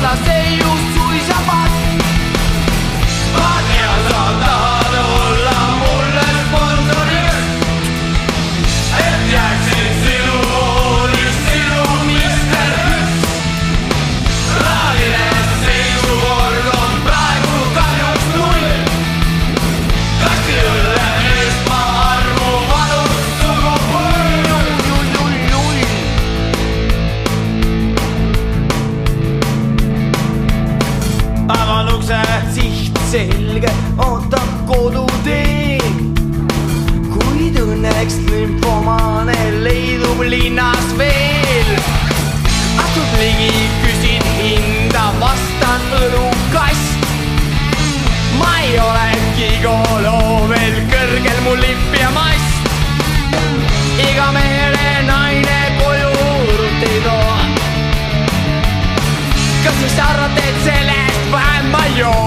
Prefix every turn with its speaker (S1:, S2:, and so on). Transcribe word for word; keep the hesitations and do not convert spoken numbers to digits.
S1: kaasa, see just suisa patt. Ma tean, sa tahad olla mulle sponsoriks, et jääksin sinu voodis, sinu mister Hüks. Rahaline seisukord on praegu kahjuks null. Kasti õlle eest ma armu vanus sugu pull. Avan ukse, siht selge, ootab kodutee. Kuid õnneks lümfomaane leidub linnas veel. Astud ligi, küsin hinda, vastan õlukast. Ma ei ole Gigolo, veel kõrgel mu lipp ja mast. Iga mehele naine koju ruttu ei too. Kas siis arvate, et sellest vähem ma joo?